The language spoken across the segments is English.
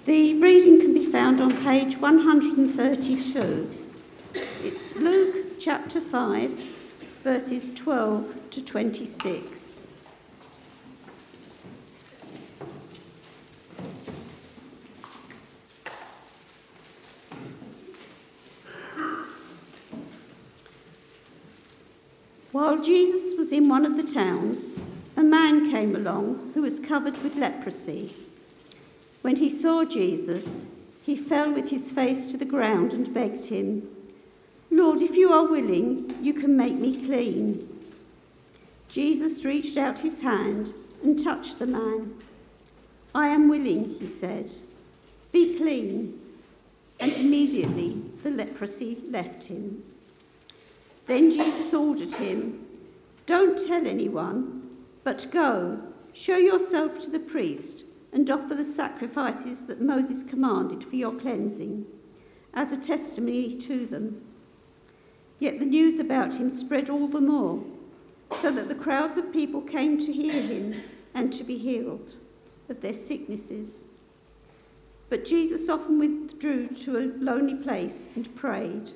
The reading can be found on page 132. It's Luke chapter 5, verses 12 to 26. While Jesus was in one of the towns, a man came along who was covered with leprosy. When he saw Jesus, he fell with his face to the ground and begged him, "Lord, if you are willing, you can make me clean." Jesus reached out his hand and touched the man. "I am willing," he said. "Be clean." And immediately the leprosy left him. Then Jesus ordered him, "Don't tell anyone, but go, show yourself to the priest and offer the sacrifices that Moses commanded for your cleansing, as a testimony to them." Yet the news about him spread all the more, so that the crowds of people came to hear him and to be healed of their sicknesses. But Jesus often withdrew to a lonely place and prayed.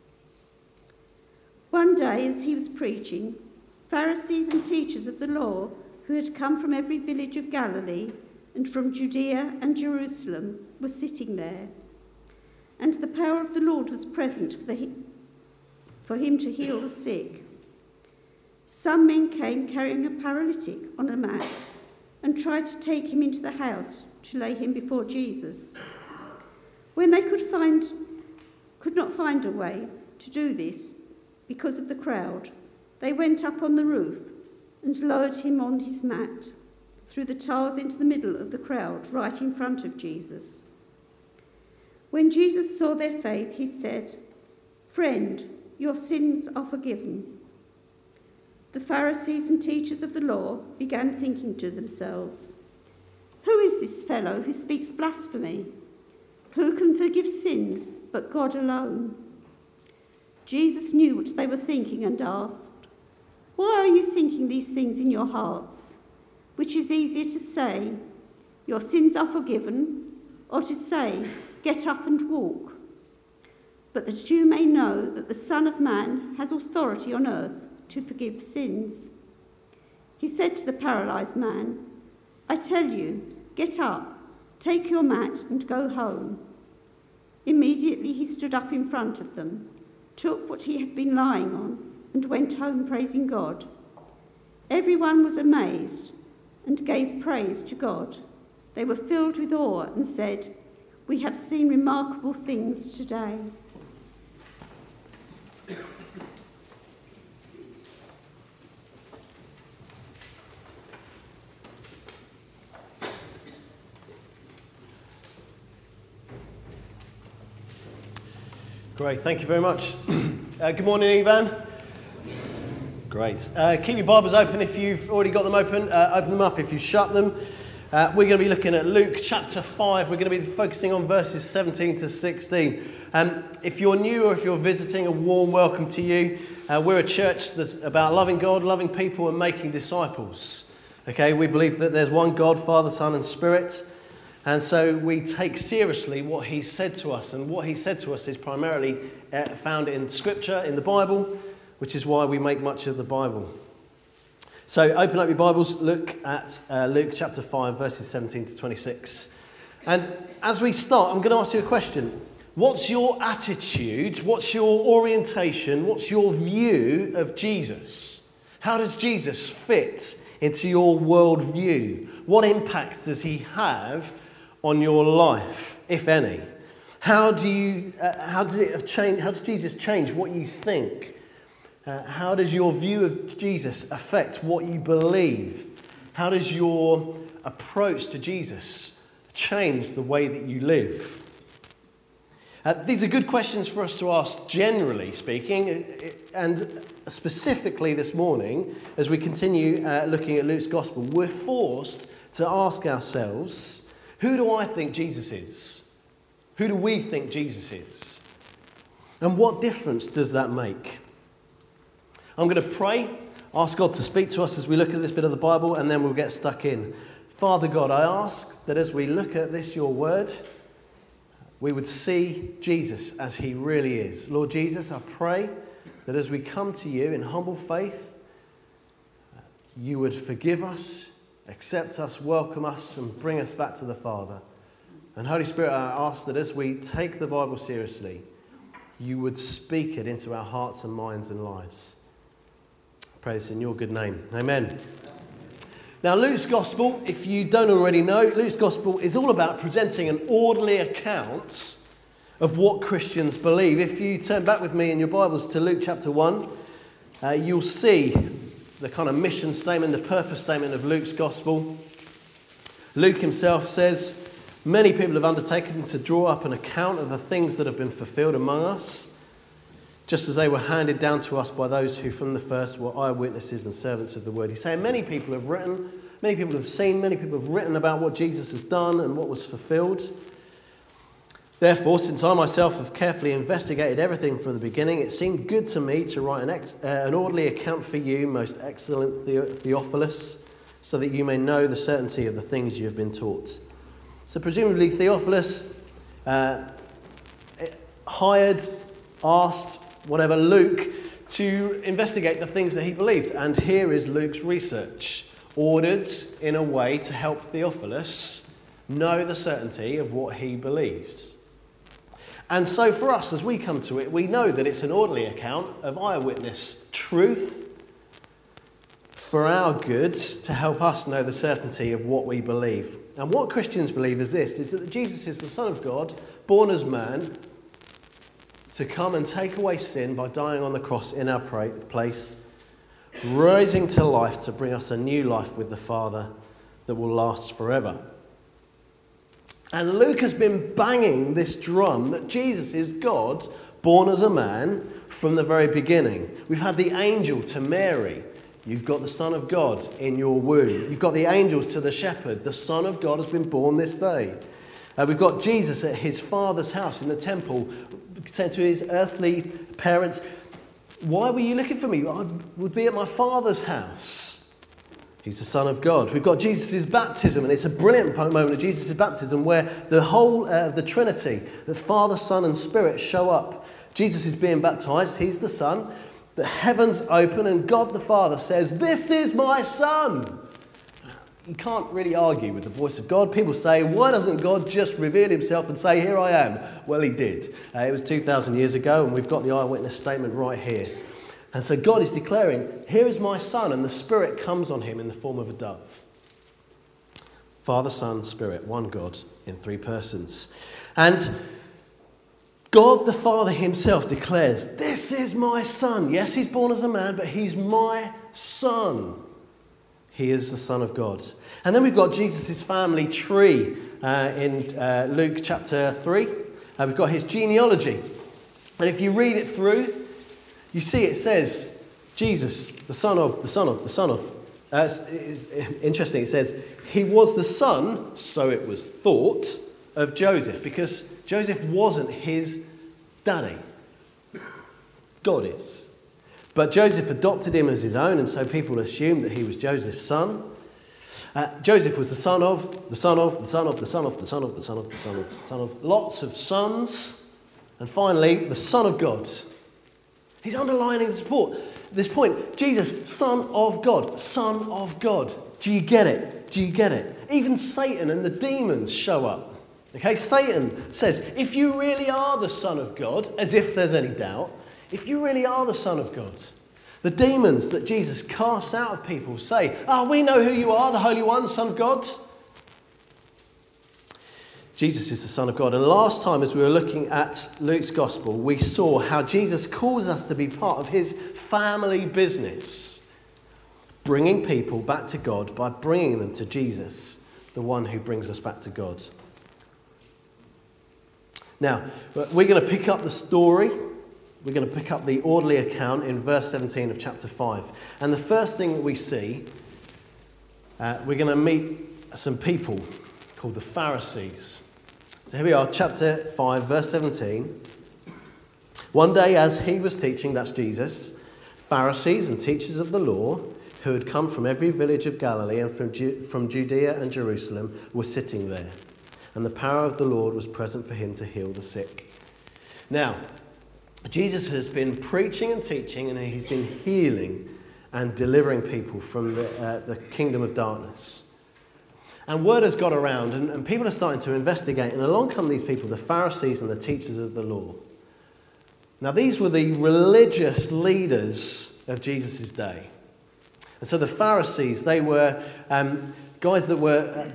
One day, as he was preaching, Pharisees and teachers of the law who had come from every village of Galilee and from Judea and Jerusalem were sitting there, and the power of the Lord was present for him to heal the sick. Some men came carrying a paralytic on a mat and tried to take him into the house to lay him before Jesus. When they could not find a way to do this because of the crowd, they went up on the roof and lowered him on his mat through the tiles into the middle of the crowd, right in front of Jesus. When Jesus saw their faith, he said, "Friend, your sins are forgiven." The Pharisees and teachers of the law began thinking to themselves, "Who is this fellow who speaks blasphemy? Who can forgive sins but God alone?" Jesus knew what they were thinking and asked, "Why are you thinking these things in your hearts? Which is easier to say, 'Your sins are forgiven,' or to say, 'Get up and walk'? But that you may know that the Son of Man has authority on earth to forgive sins." He said to the paralysed man, "I tell you, get up, take your mat and go home." Immediately he stood up in front of them, took what he had been lying on, and went home praising God. Everyone was amazed and gave praise to God. They were filled with awe and said, "We have seen remarkable things today." Great, thank you very much. Good morning, Ivan. Great. Keep your Bibles open if you've already got them open. Open them up if you shut them. We're going to be looking at Luke chapter 5. We're going to be focusing on verses 17 to 16. If you're new or if you're visiting, a warm welcome to you. We're a church that's about loving God, loving people and making disciples. Okay, we believe that there's one God, Father, Son and Spirit. And so we take seriously what he said to us. And what he said to us is primarily found in Scripture, in the Bible, which is why we make much of the Bible. So open up your Bibles, look at Luke chapter 5, verses 17 to 26. And as we start, I'm going to ask you a question. What's your attitude? What's your orientation? What's your view of Jesus? How does Jesus fit into your worldview? What impact does he have on your life, if any? How does Jesus change what you think? How does your view of Jesus affect what you believe? How does your approach to Jesus change the way that you live? These are good questions for us to ask, generally speaking, and specifically this morning, as we continue looking at Luke's Gospel, we're forced to ask ourselves, who do I think Jesus is? Who do we think Jesus is? And what difference does that make? I'm going to pray, ask God to speak to us as we look at this bit of the Bible, and then we'll get stuck in. Father God, I ask that as we look at this, your word, we would see Jesus as he really is. Lord Jesus, I pray that as we come to you in humble faith, you would forgive us, accept us, welcome us, and bring us back to the Father. And Holy Spirit, I ask that as we take the Bible seriously, you would speak it into our hearts and minds and lives. I pray this in your good name. Amen. Now, Luke's Gospel, if you don't already know, Luke's Gospel is all about presenting an orderly account of what Christians believe. If you turn back with me in your Bibles to Luke chapter 1, you'll see the kind of mission statement, the purpose statement of Luke's Gospel. Luke himself says, many people have undertaken to draw up an account of the things that have been fulfilled among us, just as they were handed down to us by those who from the first were eyewitnesses and servants of the word. He's saying many people have written, many people have seen, many people have written about what Jesus has done and what was fulfilled. Therefore, since I myself have carefully investigated everything from the beginning, it seemed good to me to write an orderly account for you, most excellent Theophilus, so that you may know the certainty of the things you have been taught. So presumably Theophilus asked Luke to investigate the things that he believed. And here is Luke's research, ordered in a way to help Theophilus know the certainty of what he believes. And so for us, as we come to it, we know that it's an orderly account of eyewitness truth for our good, to help us know the certainty of what we believe. And what Christians believe is this, is that Jesus is the Son of God, born as man, to come and take away sin by dying on the cross in our place, rising to life to bring us a new life with the Father that will last forever. And Luke has been banging this drum that Jesus is God, born as a man, from the very beginning. We've had the angel to Mary. You've got the Son of God in your womb. You've got the angels to the shepherd. The Son of God has been born this day. We've got Jesus at his Father's house in the temple, saying to his earthly parents, why were you looking for me? I would be at my Father's house. He's the Son of God. We've got Jesus' baptism, and it's a brilliant moment of Jesus' baptism where the whole of the Trinity, the Father, Son and Spirit show up. Jesus is being baptized. He's the Son. The heavens open and God the Father says, "This is my Son." You can't really argue with the voice of God. People say, why doesn't God just reveal himself and say, here I am? Well, he did. It was 2,000 years ago, and we've got the eyewitness statement right here. And so God is declaring, here is my Son, and the Spirit comes on him in the form of a dove. Father, Son, Spirit, one God in three persons. And God the Father himself declares, this is my Son. Yes, he's born as a man, but he's my Son. He is the Son of God. And then we've got Jesus' family tree in Luke chapter 3. We've got his genealogy. And if you read it through, you see it says, Jesus, the son of. It's interesting, it says, he was the son, so it was thought, of Joseph, because Joseph wasn't his daddy. God is. But Joseph adopted him as his own, and so people assumed that he was Joseph's son. Joseph was the son of lots of sons, and finally, the Son of God. He's underlining this point. Jesus, Son of God, Son of God. Do you get it? Do you get it? Even Satan and the demons show up. Okay, Satan says, if you really are the Son of God, as if there's any doubt, if you really are the Son of God, the demons that Jesus casts out of people say, we know who you are, the Holy One, Son of God. Jesus is the Son of God. And last time as we were looking at Luke's Gospel, we saw how Jesus calls us to be part of his family business, bringing people back to God by bringing them to Jesus, the one who brings us back to God. Now, we're going to pick up the story. We're going to pick up the orderly account in verse 17 of chapter 5. And the first thing that we see, we're going to meet some people called the Pharisees. So here we are, chapter 5, verse 17. One day as he was teaching, that's Jesus, Pharisees and teachers of the law, who who had come from every village of Galilee and from Judea and Jerusalem were sitting there. And the power of the Lord was present for him to heal the sick. Now, Jesus has been preaching and teaching, and he's been healing and delivering people from the kingdom of darkness. And word has got around, and people are starting to investigate, and along come these people, the Pharisees and the teachers of the law. Now, these were the religious leaders of Jesus' day. And so the Pharisees, they were guys that were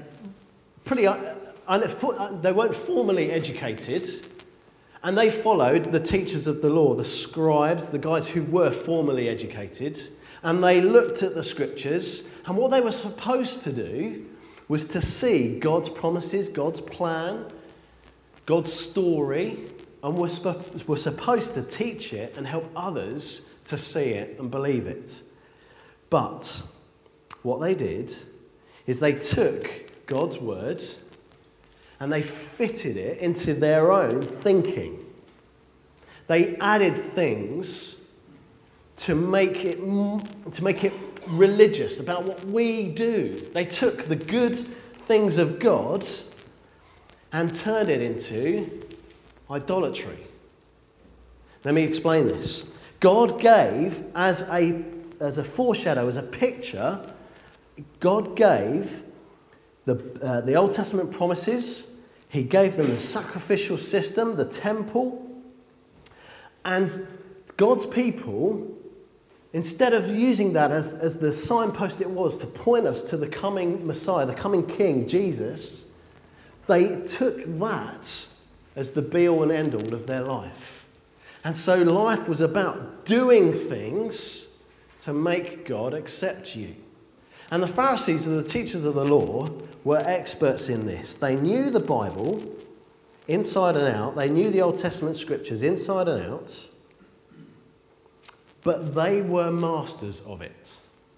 they weren't formally educated, and they followed the teachers of the law, the scribes, the guys who were formally educated, and they looked at the scriptures, and what they were supposed to do was to see God's promises, God's plan, God's story, and were supposed to teach it and help others to see it and believe it. But what they did is they took God's word and they fitted it into their own thinking. They added things to make it religious about what we do. They took the good things of God and turned it into idolatry. Let me explain this. God gave as a foreshadow, as a picture, God gave the Old Testament promises. He gave them the sacrificial system, the temple. And God's people, instead of using that as the signpost it was to point us to the coming Messiah, the coming King, Jesus, they took that as the be-all and end-all of their life. And so life was about doing things to make God accept you. And the Pharisees and the teachers of the law were experts in this. They knew the Bible inside and out. They knew the Old Testament scriptures inside and out. But they were masters of it.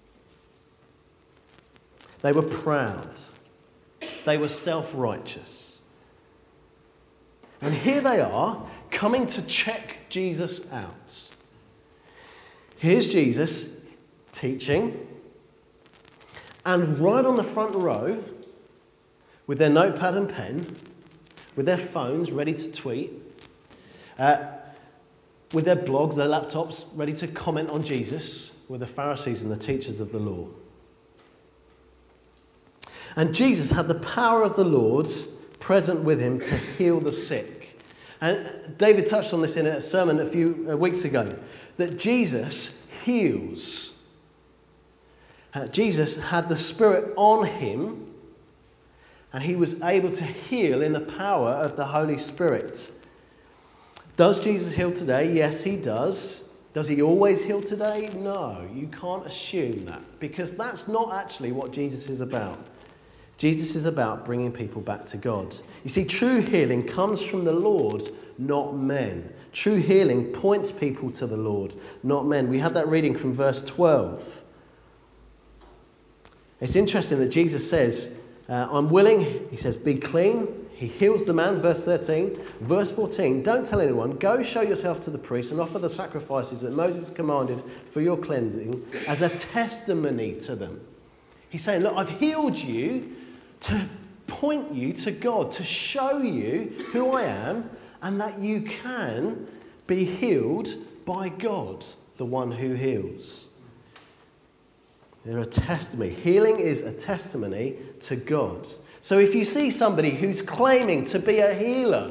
They were proud. They were self-righteous. And here they are, coming to check Jesus out. Here's Jesus teaching, and right on the front row, with their notepad and pen, with their phones ready to tweet, with their blogs, their laptops ready to comment on Jesus, were the Pharisees and the teachers of the law. And Jesus had the power of the Lord present with him to heal the sick. And David touched on this in a sermon a few weeks ago, that Jesus heals. Jesus had the Spirit on him, and he was able to heal in the power of the Holy Spirit. Does Jesus heal today? Yes, he does. Does he always heal today? No, you can't assume that, because that's not actually what Jesus is about. Jesus is about bringing people back to God. You see, true healing comes from the Lord, not men. True healing points people to the Lord, not men. We had that reading from verse 12. It's interesting that Jesus says, I'm willing, he says, be clean. He heals the man, verse 13. Verse 14, don't tell anyone, go show yourself to the priest and offer the sacrifices that Moses commanded for your cleansing as a testimony to them. He's saying, look, I've healed you to point you to God, to show you who I am and that you can be healed by God, the one who heals. They're a testimony. Healing is a testimony to God. So if you see somebody who's claiming to be a healer,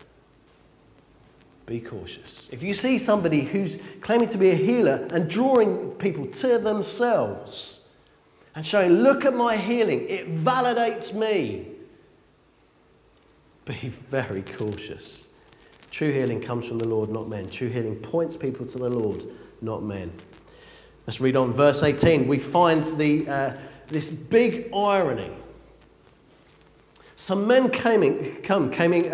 be cautious. If you see somebody who's claiming to be a healer and drawing people to themselves and showing, look at my healing, it validates me, be very cautious. True healing comes from the Lord, not men. True healing points people to the Lord, not men. Let's read on. Verse 18. We find this big irony. Some men came carrying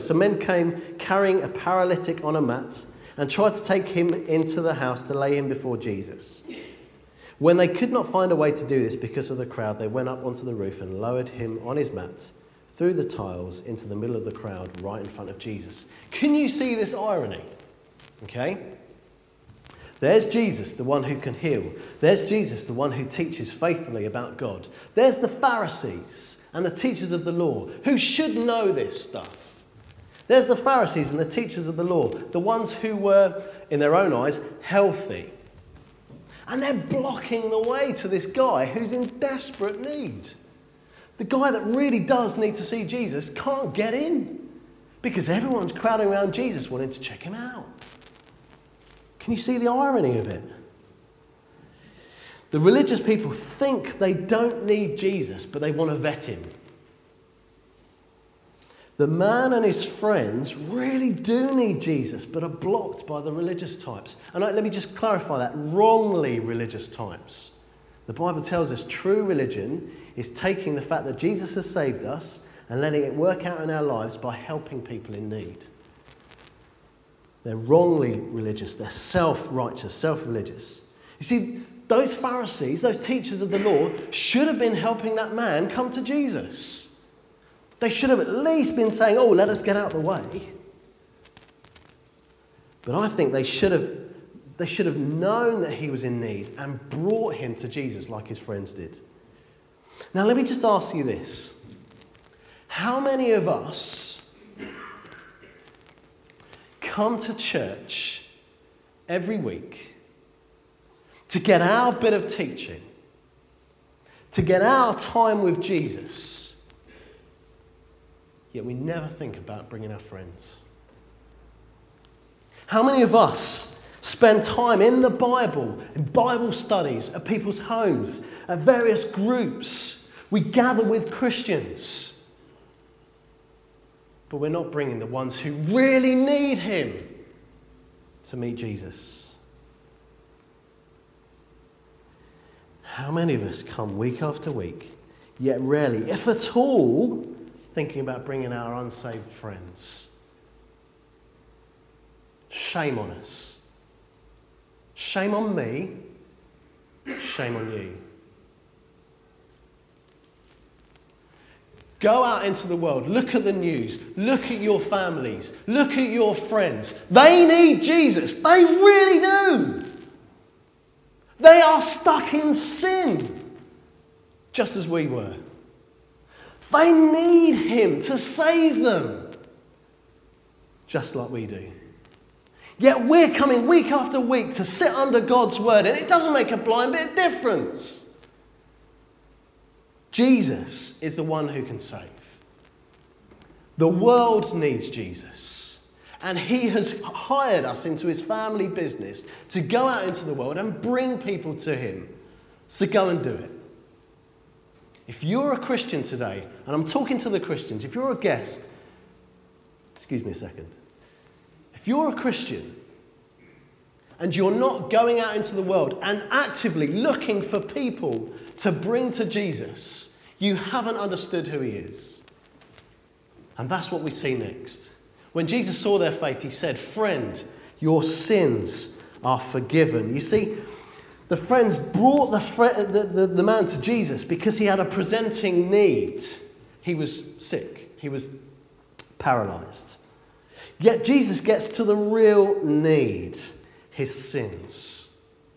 a paralytic on a mat and tried to take him into the house to lay him before Jesus. When they could not find a way to do this because of the crowd, they went up onto the roof and lowered him on his mat through the tiles into the middle of the crowd right in front of Jesus. Can you see this irony? Okay? There's Jesus, the one who can heal. There's Jesus, the one who teaches faithfully about God. There's the Pharisees and the teachers of the law who should know this stuff. There's the Pharisees and the teachers of the law, the ones who were, in their own eyes, healthy. And they're blocking the way to this guy who's in desperate need. The guy that really does need to see Jesus can't get in because everyone's crowding around Jesus wanting to check him out. Can you see the irony of it? The religious people think they don't need Jesus, but they want to vet him. The man and his friends really do need Jesus, but are blocked by the religious types. And let me just clarify that. Wrongly religious types. The Bible tells us true religion is taking the fact that Jesus has saved us and letting it work out in our lives by helping people in need. They're wrongly religious. They're self-righteous, self-religious. You see, those Pharisees, those teachers of the law, should have been helping that man come to Jesus. They should have at least been saying, oh, let us get out of the way. But I think they should have known that he was in need and brought him to Jesus like his friends did. Now, let me just ask you this. How many of us come to church every week to get our bit of teaching, to get our time with Jesus, yet we never think about bringing our friends? How many of us spend time in the Bible, in Bible studies, at people's homes, at various groups? We gather with Christians, but we're not bringing the ones who really need him to meet Jesus. How many of us come week after week, yet rarely, if at all, thinking about bringing our unsaved friends? Shame on us. Shame on me. Shame on you. Go out into the world. Look at the news. Look at your families. Look at your friends. They need Jesus. They really do. They are stuck in sin, just as we were. They need him to save them, just like we do. Yet we're coming week after week to sit under God's word, and it doesn't make a blind bit of difference. Jesus is the one who can save. The world needs Jesus, and he has hired us into his family business to go out into the world and bring people to him. So go and do it. If you're a Christian today, and I'm talking to the Christians, if you're a guest, excuse me a second. If you're a Christian and you're not going out into the world and actively looking for people to bring to Jesus, you haven't understood who he is. And that's what we see next. When Jesus saw their faith, he said, "Friend, your sins are forgiven." You see, the friends brought the man to Jesus because he had a presenting need. He was sick. He was paralyzed. Yet Jesus gets to the real need, his sins.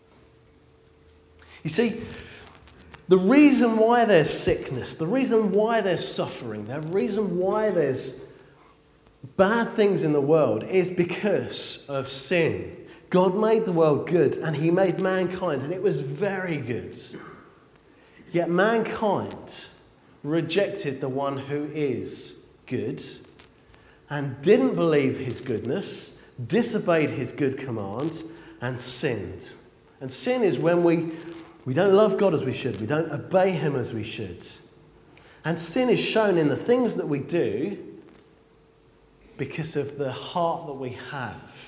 You see, the reason why there's sickness, the reason why there's suffering, the reason why there's bad things in the world is because of sin. God made the world good and he made mankind, and it was very good. Yet mankind rejected the one who is good and didn't believe his goodness, disobeyed his good command, and sinned. And sin is when we don't love God as we should. We don't obey him as we should. And sin is shown in the things that we do because of the heart that we have.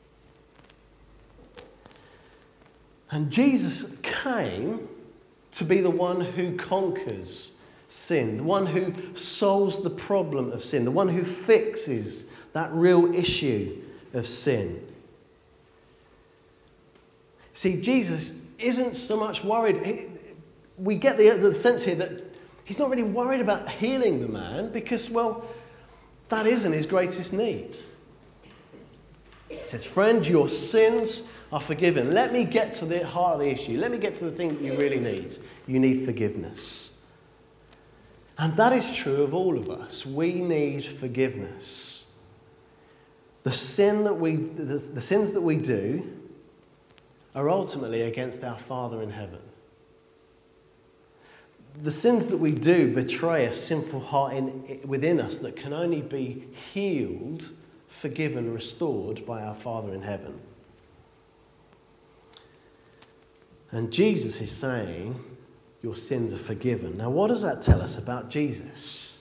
And Jesus came to be the one who conquers sin, the one who solves the problem of sin, the one who fixes that real issue of sin. See, Jesus isn't so much worried. We get the sense here that he's not really worried about healing the man because, well, that isn't his greatest need. He says, "Friend, your sins are forgiven. Let me get to the heart of the issue. Let me get to the thing that you really need. You need forgiveness. And that is true of all of us. We need forgiveness. The sins that we do are ultimately against our Father in heaven. The sins that we do betray a sinful heart within us that can only be healed, forgiven, restored by our Father in heaven. And Jesus is saying, your sins are forgiven. Now, what does that tell us about Jesus?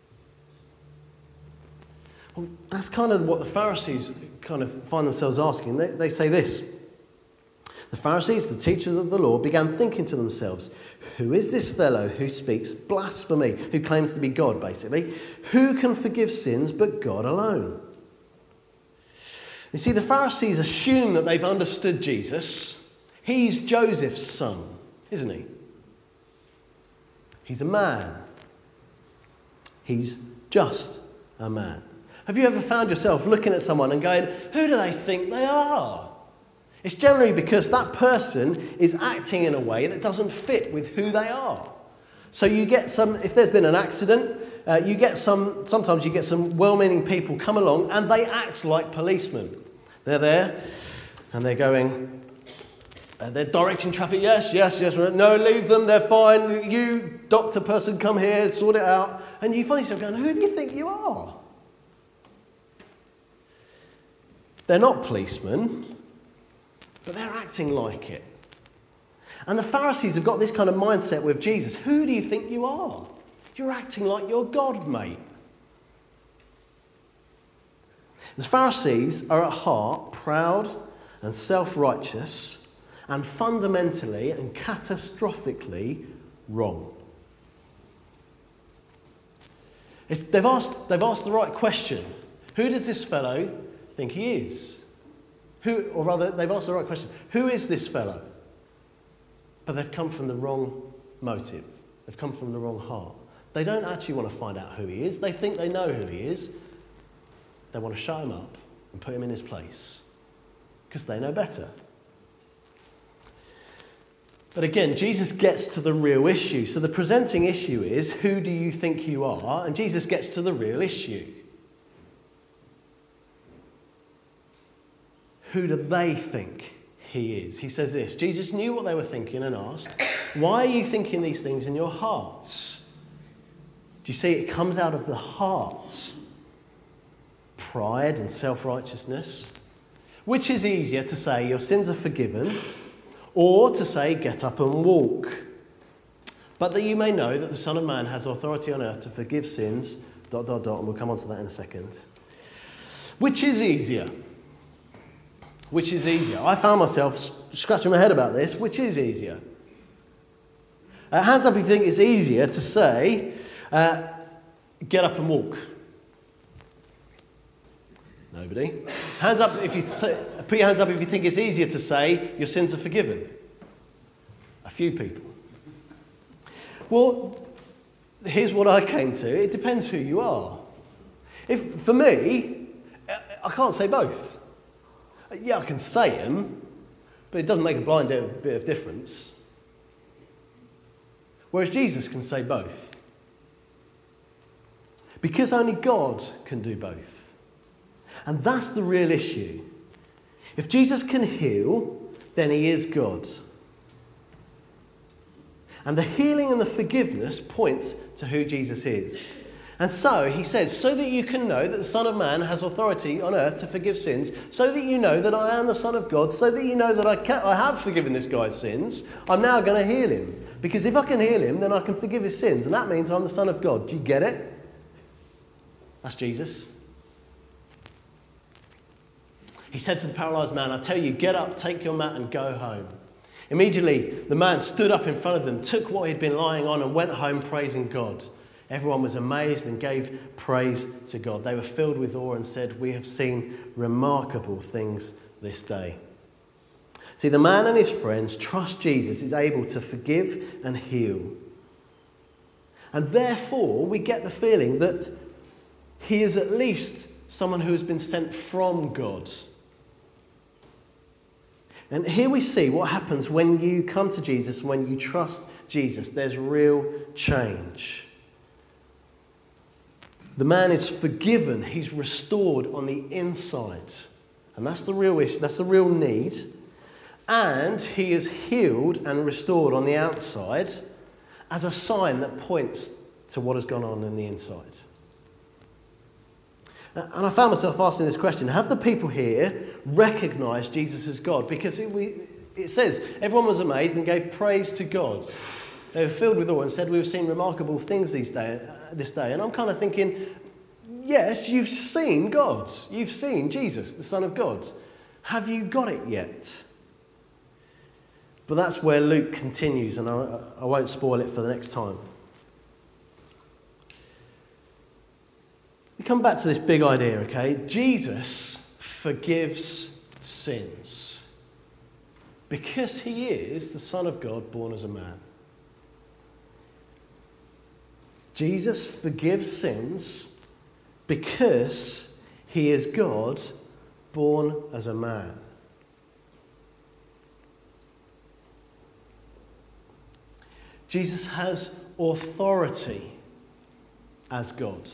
Well, that's kind of what the Pharisees kind of find themselves asking. They say this. The Pharisees, the teachers of the law, began thinking to themselves, who is this fellow who speaks blasphemy, who claims to be God, basically? Who can forgive sins but God alone? You see, the Pharisees assume that they've understood Jesus. He's Joseph's son, isn't he? He's a man. He's just a man. Have you ever found yourself looking at someone and going, who do they think they are? It's generally because that person is acting in a way that doesn't fit with who they are. So you get some, if there's been an accident, sometimes you get some well-meaning people come along and they act like policemen. They're there and they're going, they're directing traffic, yes, no, leave them, they're fine, you, doctor person, come here, sort it out. And you find yourself going, who do you think you are? They're not policemen, but they're acting like it. And the Pharisees have got this kind of mindset with Jesus. Who do you think you are? You're acting like you're God, mate. The Pharisees are at heart proud and self-righteous and fundamentally and catastrophically wrong. They've asked the right question. Who does this fellow think he is? They've asked the right question. Who is this fellow? But they've come from the wrong motive. They've come from the wrong heart. They don't actually want to find out who he is. They think they know who he is. They want to shut him up and put him in his place because they know better. But again, Jesus gets to the real issue. So the presenting issue is, who do you think you are? And Jesus gets to the real issue. Who do they think he is? He says this, Jesus knew what they were thinking and asked, why are you thinking these things in your hearts? Do you see, it comes out of the heart. Pride and self-righteousness. Which is easier to say, your sins are forgiven, or to say, get up and walk? But that you may know that the Son of Man has authority on earth to forgive sins, ... and we'll come on to that in a second. Which is easier? Which is easier? I found myself scratching my head about this. Which is easier? Hands up if you think it's easier to say, get up and walk. Nobody. Hands up if you put your hands up if you think it's easier to say your sins are forgiven. A few people. Well, here's what I came to. It depends who you are. For me, I can't say both. Yeah, I can say them, but it doesn't make a blind bit of difference. Whereas Jesus can say both. Because only God can do both. And that's the real issue. If Jesus can heal, then he is God. And the healing and the forgiveness points to who Jesus is. And so he says, so that you can know that the Son of Man has authority on earth to forgive sins, so that you know that I am the Son of God, so that you know that I have forgiven this guy's sins, I'm now going to heal him. Because if I can heal him, then I can forgive his sins. And that means I'm the Son of God. Do you get it? That's Jesus. He said to the paralysed man, I tell you, get up, take your mat and go home. Immediately, the man stood up in front of them, took what he'd been lying on and went home praising God. Everyone was amazed and gave praise to God. They were filled with awe and said, we have seen remarkable things this day. See, the man and his friends trust Jesus is able to forgive and heal. And therefore, we get the feeling that he is at least someone who has been sent from God. And here we see what happens when you come to Jesus, when you trust Jesus. There's real change. The man is forgiven. He's restored on the inside. And that's the real issue. That's the real need. And he is healed and restored on the outside as a sign that points to what has gone on in the inside. And I found myself asking this question: have the people here recognized Jesus as God? Because it says, everyone was amazed and gave praise to God. They were filled with awe and said, we've seen remarkable things this day. And I'm kind of thinking, yes, you've seen God. You've seen Jesus, the Son of God. Have you got it yet? But that's where Luke continues, and I won't spoil it for the next time. We come back to this big idea, okay? Jesus forgives sins because he is the Son of God born as a man. Jesus forgives sins because he is God born as a man. Jesus has authority as God.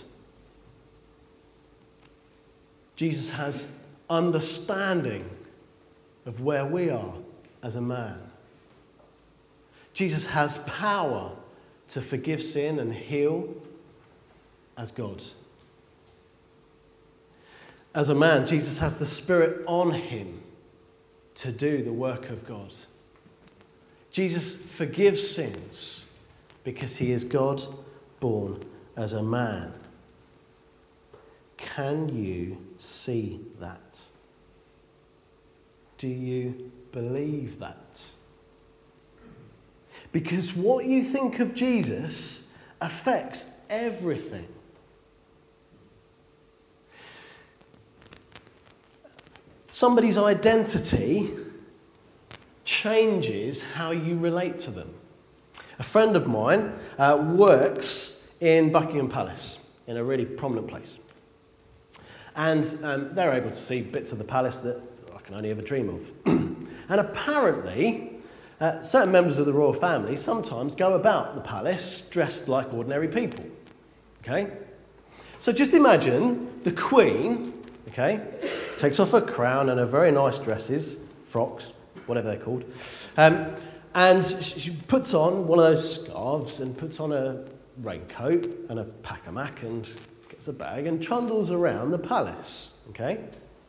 Jesus has understanding of where we are as a man. Jesus has power to forgive sin and heal as God. As a man, Jesus has the Spirit on him to do the work of God. Jesus forgives sins because he is God born as a man. Can you see that? Do you believe that? Because what you think of Jesus affects everything. Somebody's identity changes how you relate to them. A friend of mine works in Buckingham Palace, in a really prominent place. And they're able to see bits of the palace that I can only ever dream of. And apparently, certain members of the royal family sometimes go about the palace dressed like ordinary people. Okay? So just imagine the Queen, okay, takes off her crown and her very nice dresses, frocks, whatever they're called, and she puts on one of those scarves and puts on a raincoat and a pack-a-mac and gets a bag and trundles around the palace, okay?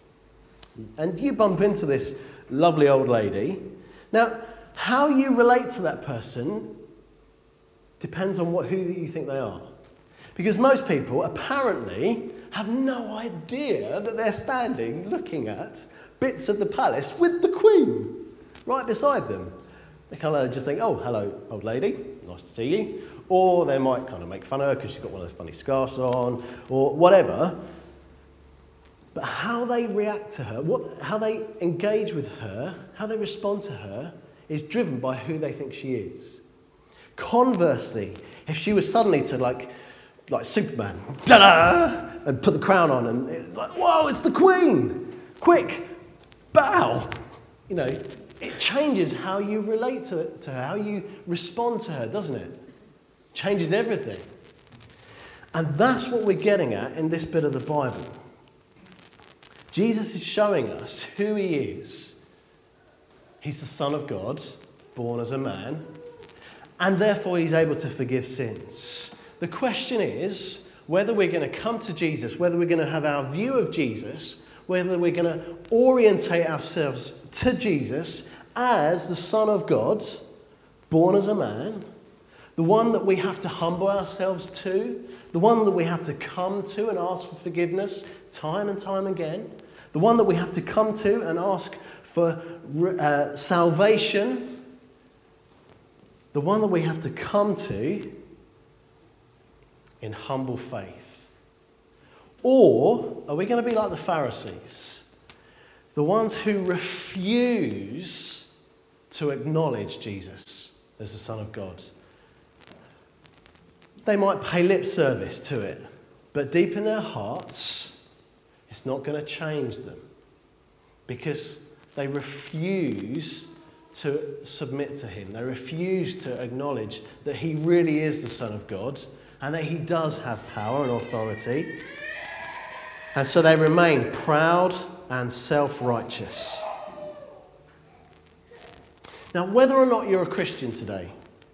And you bump into this lovely old lady. Now, how you relate to that person depends on who you think they are. Because most people apparently have no idea that they're standing looking at bits of the palace with the Queen right beside them. They kind of just think, oh, hello, old lady, nice to see you. Or they might kind of make fun of her because she's got one of those funny scarves on, or whatever. But how they react to her, how they engage with her, how they respond to her, is driven by who they think she is. Conversely, if she was suddenly to like Superman, ta-da, and put the crown on and like, whoa, it's the Queen, quick, bow. You know, it changes how you relate to her, how you respond to her, doesn't it? Changes everything. And that's what we're getting at in this bit of the Bible. Jesus is showing us who he is. He's the Son of God, born as a man, and therefore he's able to forgive sins. The question is whether we're going to come to Jesus, whether we're going to have our view of Jesus, whether we're going to orientate ourselves to Jesus as the Son of God, born as a man, the one that we have to humble ourselves to, the one that we have to come to and ask for forgiveness time and time again, the one that we have to come to and ask for salvation, the one that we have to come to in humble faith. Or are we going to be like the Pharisees, the ones who refuse to acknowledge Jesus as the Son of God? They might pay lip service to it, but deep in their hearts, it's not going to change them because they refuse to submit to him. They refuse to acknowledge that he really is the Son of God and that he does have power and authority. And so they remain proud and self-righteous. Now, whether or not you're a Christian today,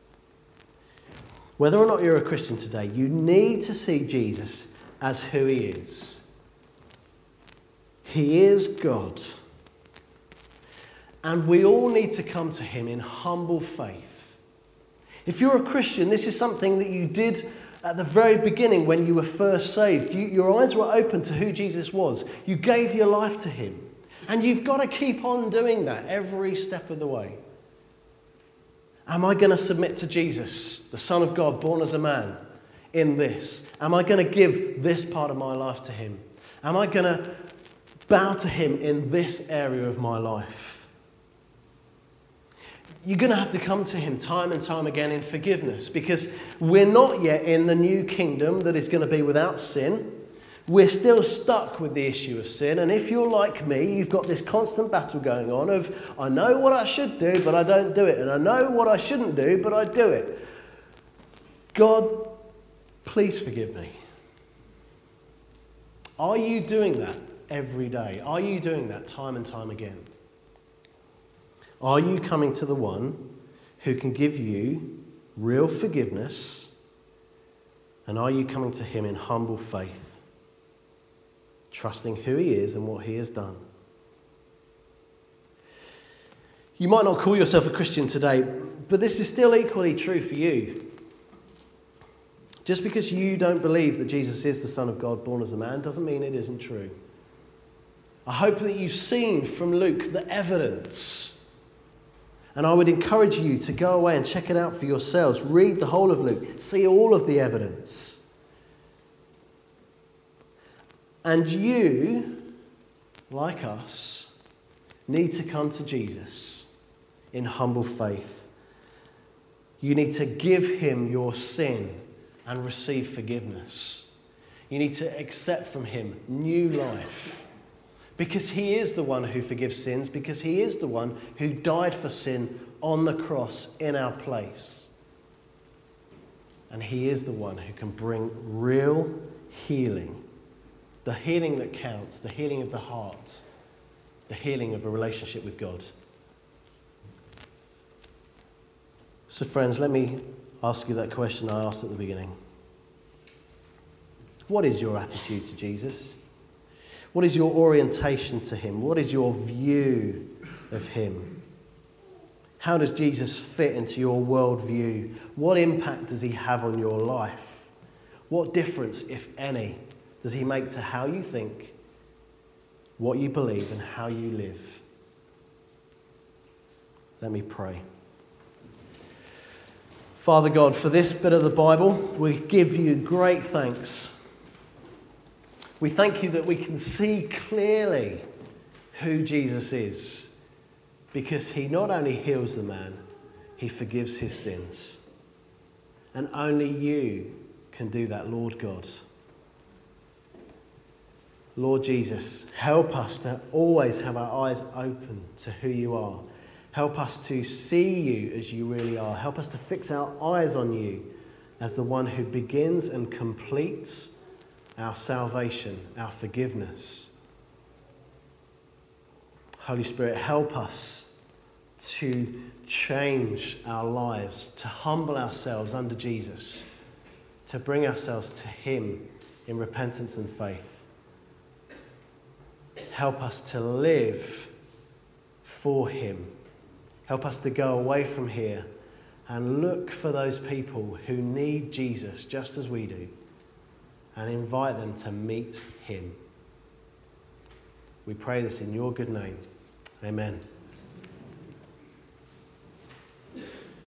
you need to see Jesus as who he is. He is God. And we all need to come to him in humble faith. If you're a Christian, this is something that you did at the very beginning when you were first saved. Your eyes were open to who Jesus was. You gave your life to him. And you've got to keep on doing that every step of the way. Am I going to submit to Jesus, the Son of God, born as a man, in this? Am I going to give this part of my life to him? Am I going to bow to him in this area of my life? You're going to have to come to him time and time again in forgiveness, because we're not yet in the new kingdom that is going to be without sin. We're still stuck with the issue of sin. And if you're like me, you've got this constant battle going on of, I know what I should do, but I don't do it. And I know what I shouldn't do, but I do it. God, please forgive me. Are you doing that every day? Are you doing that time and time again? Are you coming to the one who can give you real forgiveness? And are you coming to him in humble faith? Trusting who he is and what he has done. You might not call yourself a Christian today, but this is still equally true for you. Just because you don't believe that Jesus is the Son of God born as a man doesn't mean it isn't true. I hope that you've seen from Luke the evidence. And I would encourage you to go away and check it out for yourselves. Read the whole of Luke. See all of the evidence. And you, like us, need to come to Jesus in humble faith. You need to give him your sin and receive forgiveness. You need to accept from him new life. Because he is the one who forgives sins, because he is the one who died for sin on the cross in our place. And he is the one who can bring real healing. The healing that counts, the healing of the heart, the healing of a relationship with God. So friends, let me ask you that question I asked at the beginning. What is your attitude to Jesus? What is your orientation to him? What is your view of him? How does Jesus fit into your worldview? What impact does he have on your life? What difference, if any, does he make to how you think, what you believe, and how you live? Let me pray. Father God, for this bit of the Bible, we give you great thanks. We thank you that we can see clearly who Jesus is, because he not only heals the man, he forgives his sins. And only you can do that, Lord God. Lord Jesus, help us to always have our eyes open to who you are. Help us to see you as you really are. Help us to fix our eyes on you as the one who begins and completes our salvation, our forgiveness. Holy Spirit, help us to change our lives, to humble ourselves under Jesus, to bring ourselves to him in repentance and faith. Help us to live for him. Help us to go away from here and look for those people who need Jesus just as we do and invite them to meet him. We pray this in your good name. Amen.